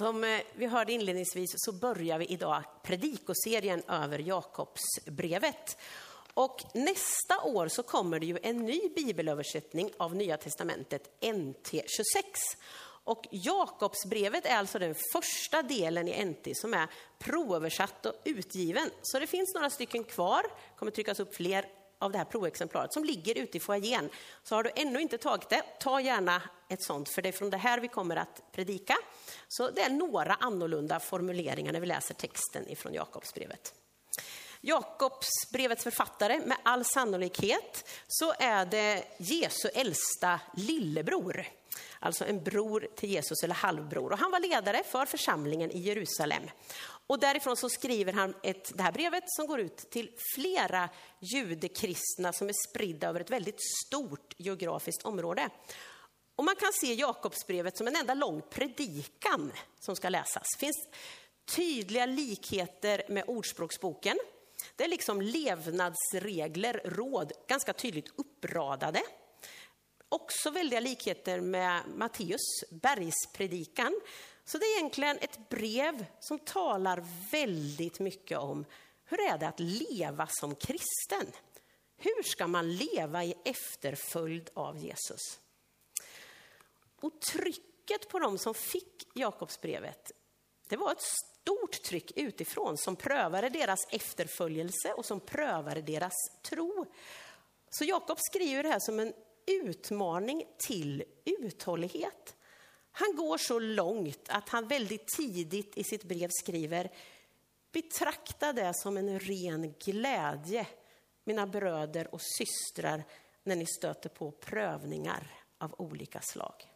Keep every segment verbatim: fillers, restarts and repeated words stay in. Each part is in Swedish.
Som vi hörde inledningsvis så börjar vi idag predikoserien över Jakobsbrevet. Och nästa år så kommer det ju en ny bibelöversättning av Nya testamentet, N T tjugosex. Och Jakobsbrevet är alltså den första delen i N T som är proöversatt och utgiven. Så det finns några stycken kvar, kommer tryckas upp fler av det här proexemplaret som ligger ute i foajén. Så har du ännu inte tagit det, ta gärna ett sånt, för det är från det här vi kommer att predika. Så det är några annorlunda formuleringar när vi läser texten ifrån Jakobsbrevet. Jakobsbrevets författare, med all sannolikhet så är det Jesu äldsta lillebror. Alltså en bror till Jesus eller halvbror. Och han var ledare för församlingen i Jerusalem. Och därifrån så skriver han ett, det här brevet som går ut till flera judekristna som är spridda över ett väldigt stort geografiskt område. Och man kan se Jakobsbrevet som en enda lång predikan som ska läsas. Det finns tydliga likheter med Ordspråksboken. Det är liksom levnadsregler, råd, ganska tydligt uppradade. Också väldiga likheter med Matteus bergspredikan. Så det är egentligen ett brev som talar väldigt mycket om hur är det att leva som kristen. Hur ska man leva i efterföljd av Jesus? Och trycket på dem som fick Jakobsbrevet, det var ett stort tryck utifrån som prövade deras efterföljelse och som prövade deras tro. Så Jakob skriver det här som en utmaning till uthållighet. Han går så långt att han väldigt tidigt i sitt brev skriver: betrakta det som en ren glädje, mina bröder och systrar, när ni stöter på prövningar av olika slag.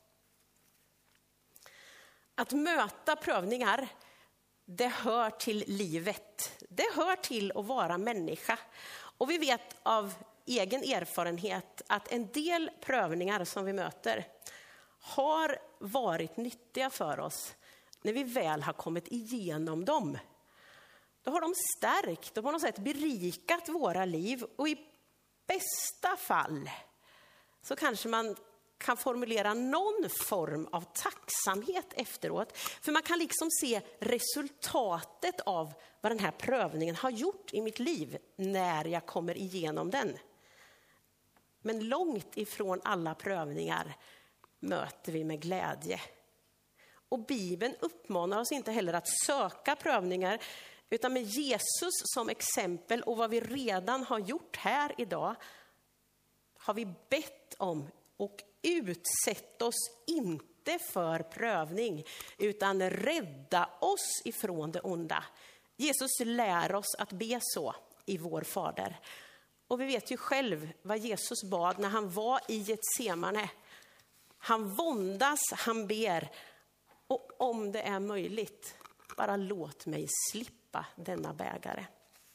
Att möta prövningar, det hör till livet. Det hör till att vara människa. Och vi vet av egen erfarenhet att en del prövningar som vi möter har varit nyttiga för oss när vi väl har kommit igenom dem. Då har de stärkt och på något sätt berikat våra liv. Och i bästa fall så kanske man kan formulera någon form av tacksamhet efteråt. För man kan liksom se resultatet av vad den här prövningen har gjort i mitt liv när jag kommer igenom den. Men långt ifrån alla prövningar möter vi med glädje. Och Bibeln uppmanar oss inte heller att söka prövningar, utan med Jesus som exempel och vad vi redan har gjort här idag har vi bett om och utsätt oss inte för prövning, utan rädda oss ifrån det onda. Jesus lär oss att be så i vår Fader. Och vi vet ju själv vad Jesus bad när han var i Getsemane. Han våndas, han ber, och om det är möjligt, bara låt mig slippa denna bägare.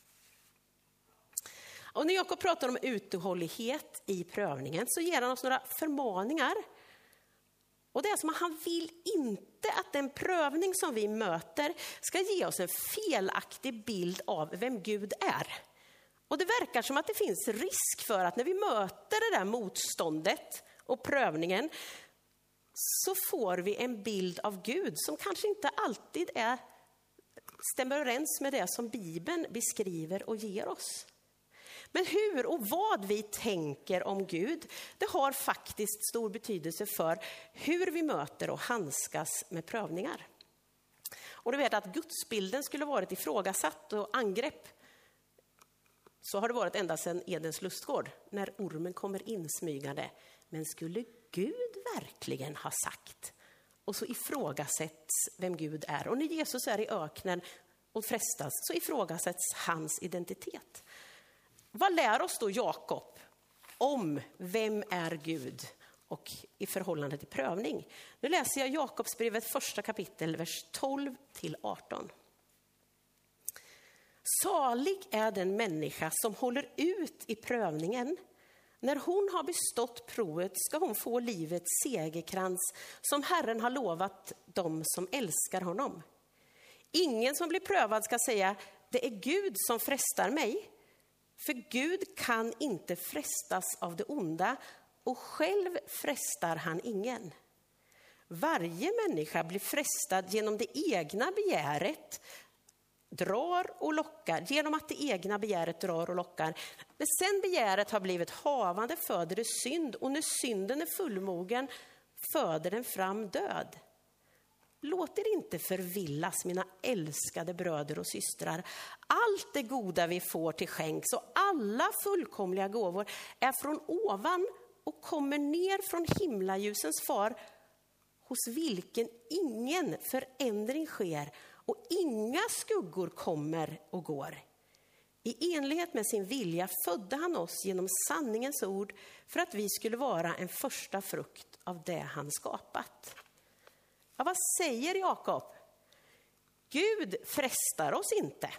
Och när Jakob pratar om uthållighet i prövningen så ger han oss några förmaningar. Och det är som att han vill inte att den prövning som vi möter ska ge oss en felaktig bild av vem Gud är. Och det verkar som att det finns risk för att när vi möter det där motståndet och prövningen så får vi en bild av Gud som kanske inte alltid är, stämmer överens med det som Bibeln beskriver och ger oss. Men hur och vad vi tänker om Gud, det har faktiskt stor betydelse för hur vi möter och handskas med prövningar. Och du vet att gudsbilden skulle varit ifrågasatt och angrepp. Så har det varit ända sedan Edens lustgård, när ormen kommer insmygande. Men skulle Gud verkligen ha sagt? Och så ifrågasätts vem Gud är. Och när Jesus är i öknen och frestas så ifrågasätts hans identitet. Vad lär oss då Jakob om vem är Gud och i förhållande till prövning? Nu läser jag Jakobsbrevet första kapitel, vers tolv till arton. Salig är den människa som håller ut i prövningen. När hon har bestått provet ska hon få livets segerkrans som Herren har lovat dem som älskar honom. Ingen som blir prövad ska säga, det är Gud som frestar mig. För Gud kan inte frestas av det onda och själv frestar han ingen. Varje människa blir frestad genom det egna begäret, drar och lockar, genom att det egna begäret drar och lockar. Men sen begäret har blivit havande föder det synd, och när synden är fullmogen föder den fram död. Låt er inte förvillas, mina älskade bröder och systrar. Allt det goda vi får till skänks och alla fullkomliga gåvor är från ovan och kommer ner från himlaljusens far, hos vilken ingen förändring sker och inga skuggor kommer och går. I enlighet med sin vilja födde han oss genom sanningens ord för att vi skulle vara en första frukt av det han skapat. Ja, vad säger Jakob? Gud frestar oss inte.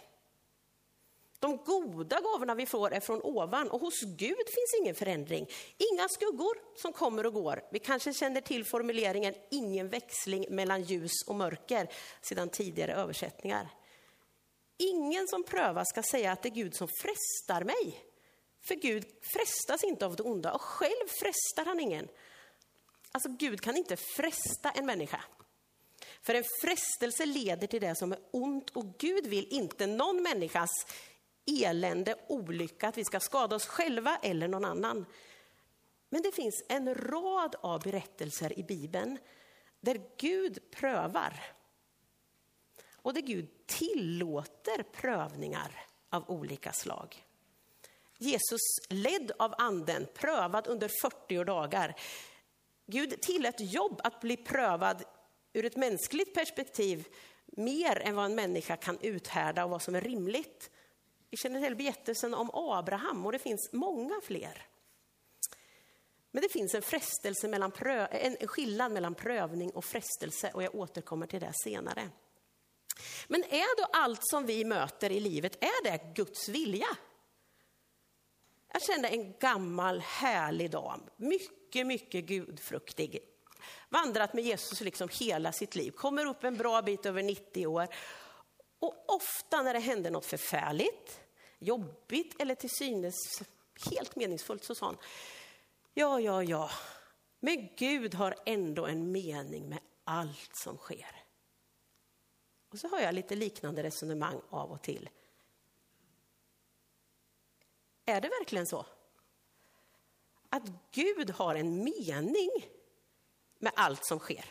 De goda gåvorna vi får är från ovan, och hos Gud finns ingen förändring. Inga skuggor som kommer och går. Vi kanske känner till formuleringen ingen växling mellan ljus och mörker sedan tidigare översättningar. Ingen som prövar ska säga att det är Gud som frestar mig. För Gud frestas inte av det onda, och själv frestar han ingen. Alltså Gud kan inte fresta en människa. För en frestelse leder till det som är ont, och Gud vill inte någon människas elände, olycka, att vi ska skada oss själva eller någon annan. Men det finns en rad av berättelser i Bibeln där Gud prövar. Och där Gud tillåter prövningar av olika slag. Jesus, ledd av anden, prövad under fyrtio dagar. Gud tillät jobb att bli prövad ur ett mänskligt perspektiv mer än vad en människa kan uthärda och vad som är rimligt. Vi känner till berättelsen om Abraham, och det finns många fler. Men det finns en frestelse mellan prö- en skillnad mellan prövning och frestelse, och jag återkommer till det senare. Men är då allt som vi möter i livet, är det Guds vilja? Jag kände en gammal härlig dam, mycket, mycket gudfruktig. Vandrat med Jesus liksom hela sitt liv, kommer upp en bra bit över nittio år. Och ofta när det hände något förfärligt, jobbigt eller till synes helt meningsfullt, så sa hon: ja, ja, ja, men Gud har ändå en mening med allt som sker. Och så har jag lite liknande resonemang av och till. Är det verkligen så? Att Gud har en mening med allt som sker?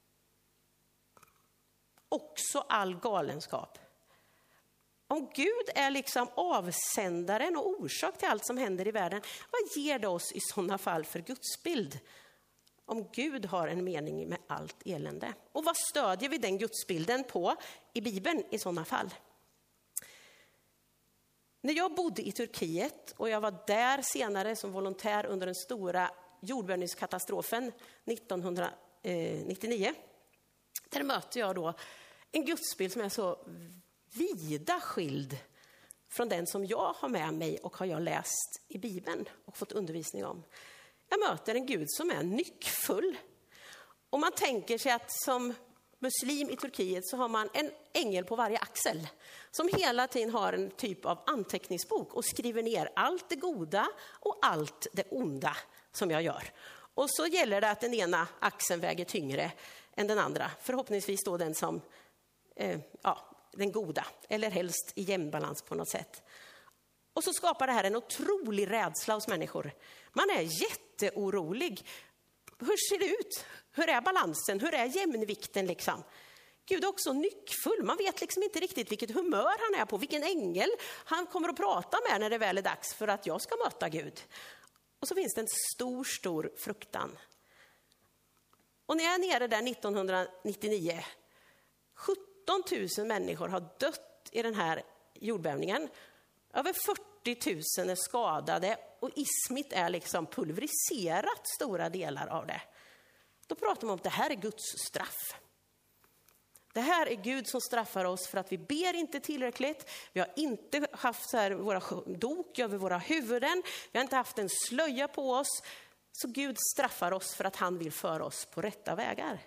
Också all galenskap. Om Gud är liksom avsändaren och orsak till allt som händer i världen, vad ger det oss i sådana fall för gudsbild? Om Gud har en mening med allt elände. Och vad stödjer vi den gudsbilden på i Bibeln i sådana fall? När jag bodde i Turkiet, och jag var där senare som volontär under den stora jordbävningskatastrofen nittonhundranittionio, där mötte jag då en gudsbild som är så vida skild från den som jag har med mig och har jag läst i Bibeln och fått undervisning om. Jag möter en Gud som är nyckfull. Och man tänker sig att som muslim i Turkiet så har man en ängel på varje axel som hela tiden har en typ av anteckningsbok och skriver ner allt det goda och allt det onda som jag gör. Och så gäller det att den ena axeln väger tyngre än den andra. Förhoppningsvis då den som, eh, ja, den goda, eller helst i jämnbalans på något sätt. Och så skapar det här en otrolig rädsla hos människor. Man är jätteorolig. Hur ser det ut? Hur är balansen? Hur är jämnvikten liksom? Gud är också nyckfull. Man vet liksom inte riktigt vilket humör han är på. Vilken ängel han kommer att prata med när det väl är dags för att jag ska möta Gud. Och så finns det en stor, stor fruktan. Och när jag är nere där nittonhundranittionio, sjutton tusen människor har dött i den här jordbävningen. Över fyrtio tusen är skadade och Izmit är liksom pulveriserat stora delar av det. Då pratar man om att det här är Guds straff. Det här är Gud som straffar oss för att vi ber inte tillräckligt. Vi har inte haft så här våra dok över våra huvuden. Vi har inte haft en slöja på oss. Så Gud straffar oss för att han vill föra oss på rätta vägar.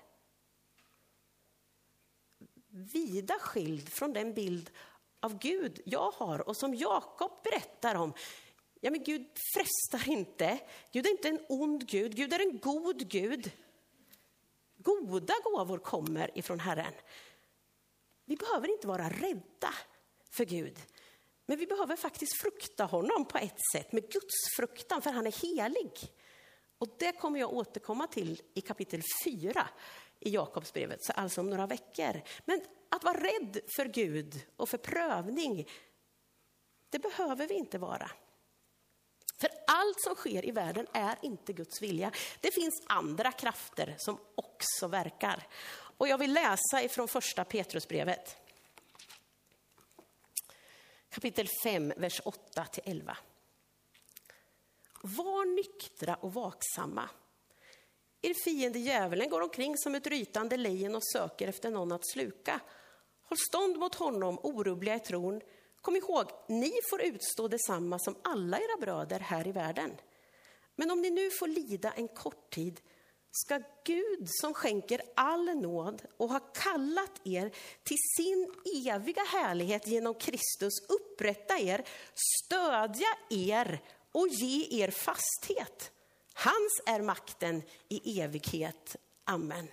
Vida skild från den bild av Gud jag har och som Jakob berättar om. Ja, men Gud frestar inte. Gud är inte en ond Gud. Gud är en god Gud. Goda gåvor kommer ifrån Herren. Vi behöver inte vara rädda för Gud. Men vi behöver faktiskt frukta honom på ett sätt. Med Guds fruktan, för han är helig. Och det kommer jag återkomma till i kapitel fyra i Jakobsbrevet. Så alltså om några veckor. Men att vara rädd för Gud och för prövning, det behöver vi inte vara. För allt som sker i världen är inte Guds vilja. Det finns andra krafter som också verkar. Och jag vill läsa ifrån första Petrusbrevet. Kapitel fem, vers åtta till elva. Var nyktra och vaksamma. Er fiende djävulen går omkring som ett rytande lejon och söker efter någon att sluka. Håll stånd mot honom, orubbliga i tron. Kom ihåg, ni får utstå detsamma som alla era bröder här i världen. Men om ni nu får lida en kort tid, ska Gud som skänker all nåd och har kallat er till sin eviga härlighet genom Kristus upprätta er, stödja er och ge er fasthet. Hans är makten i evighet. Amen.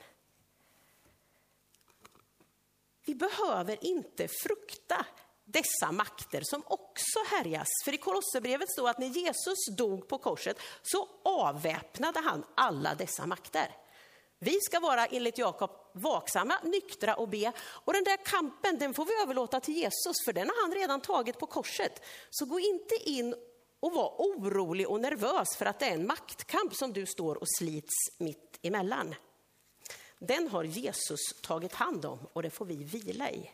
Vi behöver inte frukta dessa makter som också härjas. För i Kolosserbrevet står att när Jesus dog på korset så avväpnade han alla dessa makter. Vi ska vara enligt Jakob vaksamma, nyktra och be. Och den där kampen, den får vi överlåta till Jesus, för den har han redan tagit på korset. Så gå inte in och var orolig och nervös för att det är en maktkamp som du står och slits mitt emellan. Den har Jesus tagit hand om och det får vi vila i.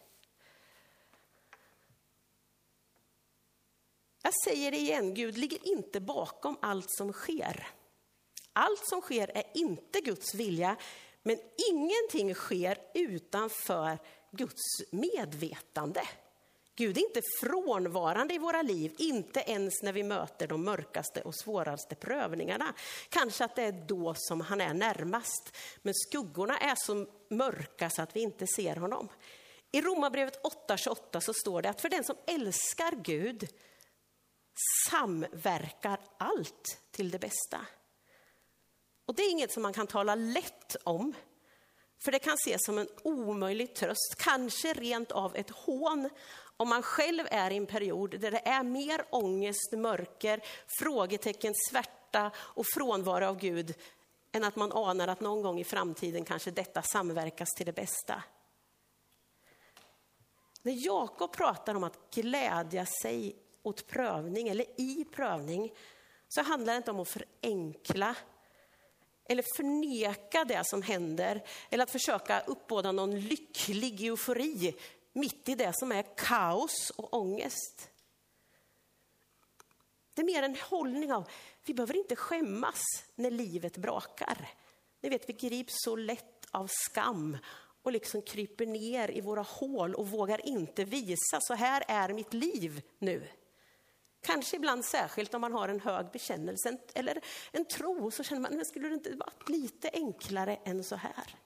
Jag säger det igen, Gud ligger inte bakom allt som sker. Allt som sker är inte Guds vilja, men ingenting sker utanför Guds medvetande. Gud är inte frånvarande i våra liv, inte ens när vi möter de mörkaste och svåraste prövningarna. Kanske att det är då som han är närmast, men skuggorna är så mörka så att vi inte ser honom. I Romarbrevet åtta tjugoåtta så står det att för den som älskar Gud samverkar allt till det bästa. Och det är inget som man kan tala lätt om. För det kan ses som en omöjlig tröst. Kanske rent av ett hån om man själv är i en period där det är mer ångest, mörker, frågetecken, svärta och frånvaro av Gud. Än att man anar att någon gång i framtiden kanske detta samverkas till det bästa. När Jakob pratar om att glädja sig åt prövning eller i prövning, så handlar det inte om att förenkla eller förneka det som händer eller att försöka uppbåda någon lycklig eufori mitt i det som är kaos och ångest. Det är mer en hållning av vi behöver inte skämmas när livet brakar. Ni vet, vi grips så lätt av skam och liksom kryper ner i våra hål och vågar inte visa så här är mitt liv nu. Kanske ibland särskilt om man har en hög bekännelse eller en tro, så känner man, men skulle det inte vara lite enklare än så här?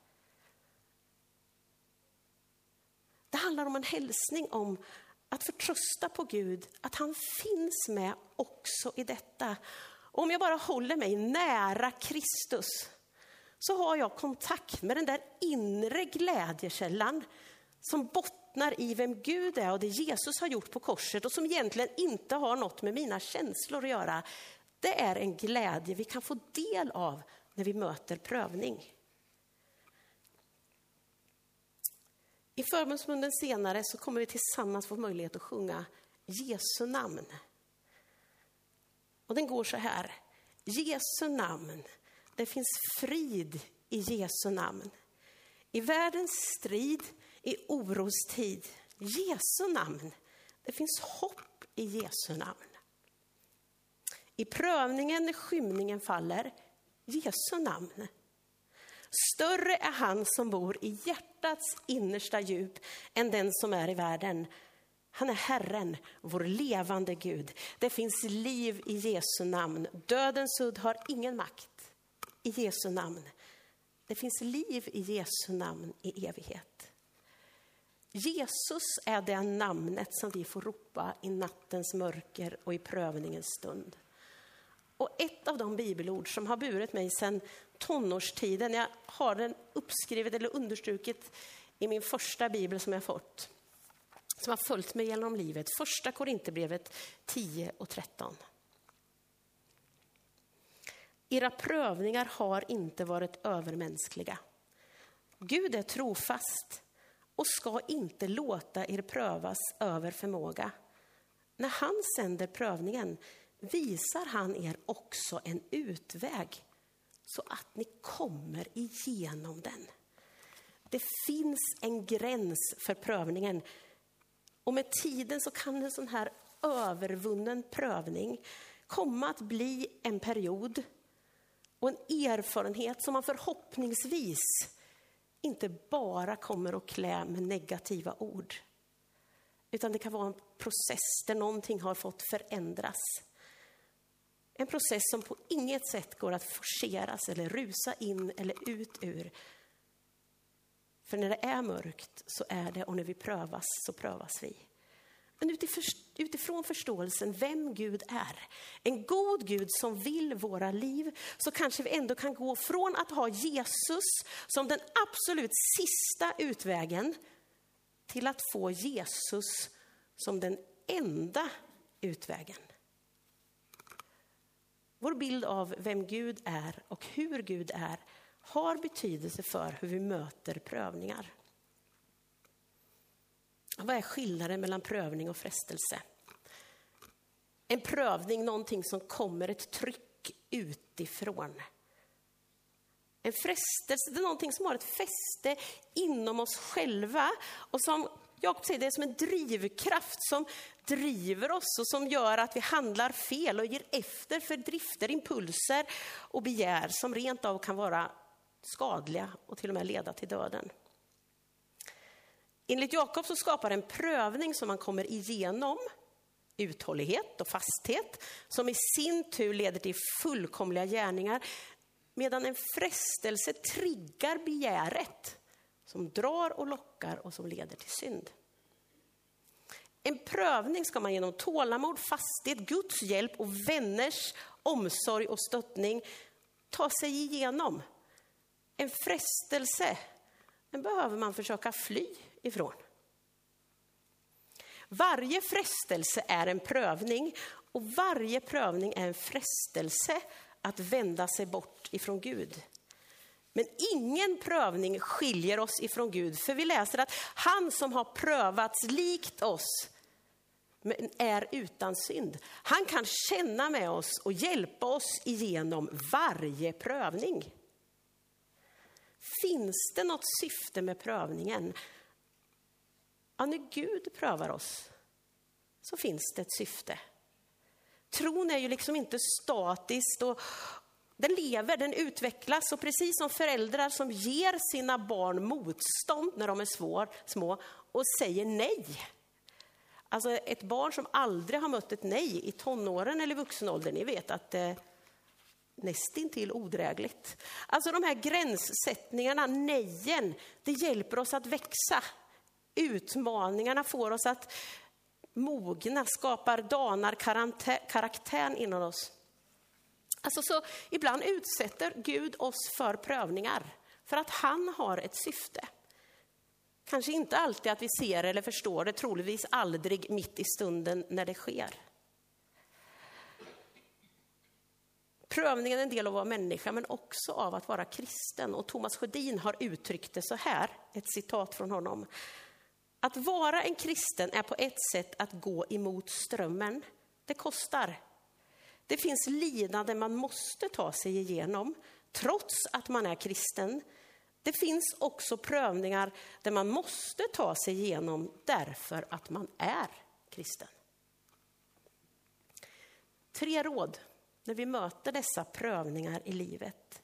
Det handlar om en hälsning om att förtrösta på Gud, att han finns med också i detta. Och om jag bara håller mig nära Kristus så har jag kontakt med den där inre glädjekällan som bottnar i vem Gud är och det Jesus har gjort på korset och som egentligen inte har något med mina känslor att göra. Det är en glädje vi kan få del av när vi möter prövning. I förbundsmunden senare så kommer vi tillsammans få möjlighet att sjunga Jesu namn. Och den går så här. Jesu namn, det finns frid i Jesu namn. I världens strid, i orostid, Jesu namn. Det finns hopp i Jesu namn. I prövningen när skymningen faller, Jesu namn. Större är han som bor i hjärtats innersta djup än den som är i världen. Han är Herren, vår levande Gud. Det finns liv i Jesu namn. Dödens udd har ingen makt i Jesu namn. Det finns liv i Jesu namn i evighet. Jesus är det namnet som vi får ropa i nattens mörker och i prövningens stund. Och ett av de bibelord som har burit mig sedan tonårstiden, jag har den uppskrivet eller understrukit i min första bibel som jag fått, som har följt mig genom livet. Första Korinthierbrevet tio och tretton. Era prövningar har inte varit övermänskliga. Gud är trofast och ska inte låta er prövas över förmåga. När han sänder prövningen visar han er också en utväg så att ni kommer igenom den. Det finns en gräns för prövningen. Och med tiden så kan en sån här övervunnen prövning komma att bli en period och en erfarenhet som man förhoppningsvis inte bara kommer att klä med negativa ord. Utan det kan vara en process där någonting har fått förändras. En process som på inget sätt går att forceras eller rusa in eller ut ur. För när det är mörkt så är det, och när vi prövas så prövas vi. Men utifrån förståelsen vem Gud är, en god Gud som vill våra liv, så kanske vi ändå kan gå från att ha Jesus som den absolut sista utvägen till att få Jesus som den enda utvägen. Vår bild av vem Gud är och hur Gud är har betydelse för hur vi möter prövningar. Vad är skillnaden mellan prövning och frestelse? En prövning, någonting som kommer ett tryck utifrån. En frestelse, det är någonting som har ett fäste inom oss själva och som Jakob säger, det är som en drivkraft som driver oss och som gör att vi handlar fel och ger efter för drifter, impulser och begär som rent av kan vara skadliga och till och med leda till döden. Enligt Jakob så skapar en prövning som man kommer igenom uthållighet och fasthet som i sin tur leder till fullkomliga gärningar, medan en frestelse triggar begäret som drar och lockar och som leder till synd. En prövning ska man genom tålamod, fasthet, Guds hjälp och vänners omsorg och stöttning ta sig igenom. En frestelse, den behöver man försöka fly ifrån. Varje frestelse är en prövning och varje prövning är en frestelse att vända sig bort ifrån Gud. Men ingen prövning skiljer oss ifrån Gud, för vi läser att han som har prövats likt oss är utan synd. Han kan känna med oss och hjälpa oss igenom varje prövning. Finns det något syfte med prövningen? Ja, när Gud prövar oss så finns det ett syfte. Tron är ju liksom inte statiskt och den lever, den utvecklas, och precis som föräldrar som ger sina barn motstånd när de är svår, små och säger nej. Alltså ett barn som aldrig har mött ett nej i tonåren eller vuxenåldern, ni vet att det nästintill odrägligt. Alltså de här gränssättningarna, nejen, det hjälper oss att växa. Utmaningarna får oss att mogna, skapar danar karaktären inom oss. Alltså så ibland utsätter Gud oss för prövningar för att han har ett syfte. Kanske inte alltid att vi ser eller förstår det, troligtvis aldrig mitt i stunden när det sker. Prövningen är en del av att vara människa, men också av att vara kristen. Och Thomas Sjödin har uttryckt det så här, ett citat från honom. Att vara en kristen är på ett sätt att gå emot strömmen. Det kostar. Det finns lidande man måste ta sig igenom, trots att man är kristen. Det finns också prövningar där man måste ta sig igenom därför att man är kristen. Tre råd när vi möter dessa prövningar i livet.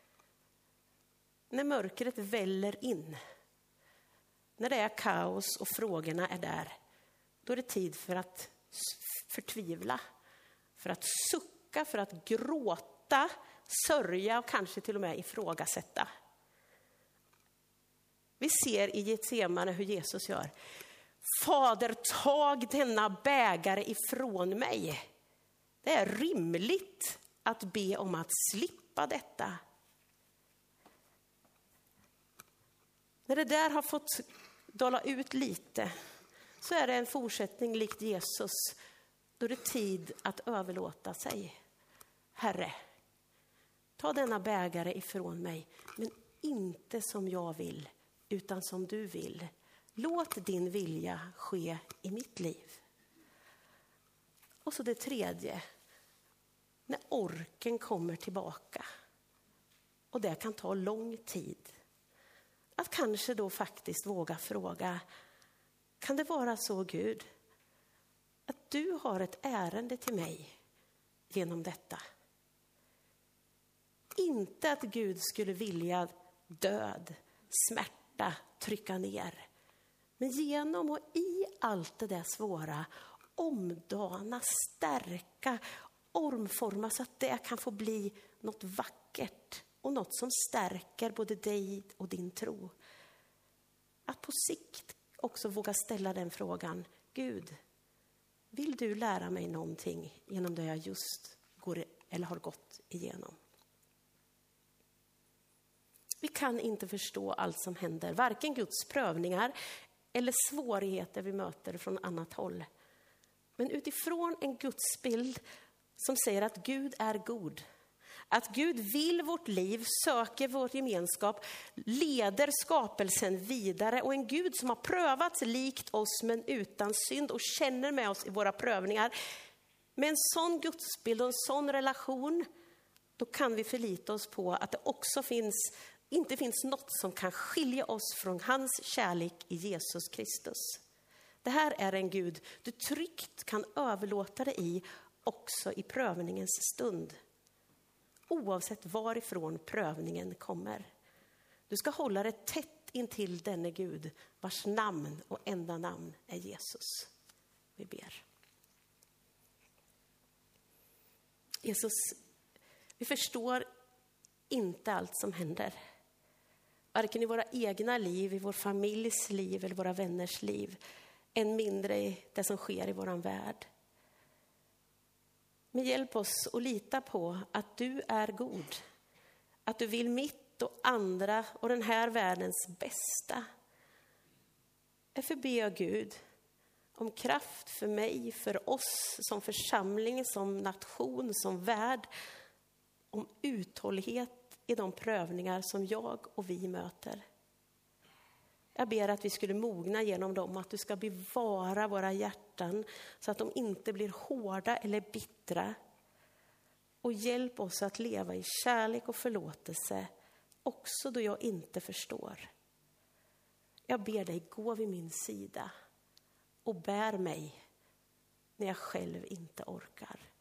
När mörkret väller in, när det är kaos och frågorna är där, då är det tid för att förtvivla, för att sucka, för att gråta, sörja och kanske till och med ifrågasätta. Vi ser i Getsemane hur Jesus gör. Fader, tag denna bägare ifrån mig. Det är rimligt att be om att slippa detta. När det där har fått dala ut lite så är det en fortsättning likt Jesus. Då är det tid att överlåta sig. Herre, ta denna bägare ifrån mig, men inte som jag vill, utan som du vill. Låt din vilja ske i mitt liv. Och så det tredje, när orken kommer tillbaka. Och det kan ta lång tid. Att kanske då faktiskt våga fråga, kan det vara så Gud, att du har ett ärende till mig genom detta? Inte att Gud skulle vilja död, smärta, trycka ner. Men genom och i allt det där svåra omdana, stärka, omforma så att det kan få bli något vackert och något som stärker både dig och din tro. Att på sikt också våga ställa den frågan, Gud, vill du lära mig någonting genom det jag just går eller har gått igenom? Vi kan inte förstå allt som händer, varken Guds prövningar eller svårigheter vi möter från annat håll. Men utifrån en gudsbild som säger att Gud är god, att Gud vill vårt liv, söker vår gemenskap, leder skapelsen vidare, och en Gud som har prövats likt oss men utan synd och känner med oss i våra prövningar. Med en sån gudsbild och en sån relation, då kan vi förlita oss på att det också finns, inte finns något som kan skilja oss från hans kärlek i Jesus Kristus. Det här är en Gud du tryggt kan överlåta dig i också i prövningens stund. Oavsett varifrån prövningen kommer. Du ska hålla dig tätt intill denne Gud vars namn och enda namn är Jesus. Vi ber. Jesus, vi förstår inte allt som händer. Varken i våra egna liv, i vår familjs liv eller våra vänners liv. Än mindre i det som sker i våran värld. Men hjälp oss att lita på att du är god. Att du vill mitt och andra och den här världens bästa. Därför ber jag Gud om kraft för mig, för oss som församling, som nation, som värld. Om uthållighet i de prövningar som jag och vi möter. Jag ber att vi skulle mogna genom dem, att du ska bevara våra hjärtan så att de inte blir hårda eller bittra. Och hjälp oss att leva i kärlek och förlåtelse också då jag inte förstår. Jag ber dig, gå vid min sida och bär mig när jag själv inte orkar.